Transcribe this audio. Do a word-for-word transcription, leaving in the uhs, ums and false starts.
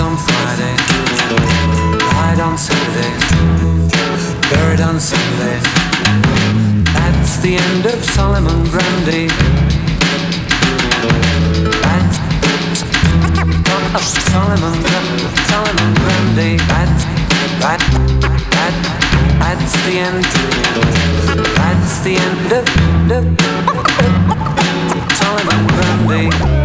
on Friday, ride on Saturday, buried on Sunday. That's the end of Solomon Grundy. That's Solomon Grundy. Solomon Grundy. That's that. That. That's the end. That's the end of, of, of Solomon Grundy.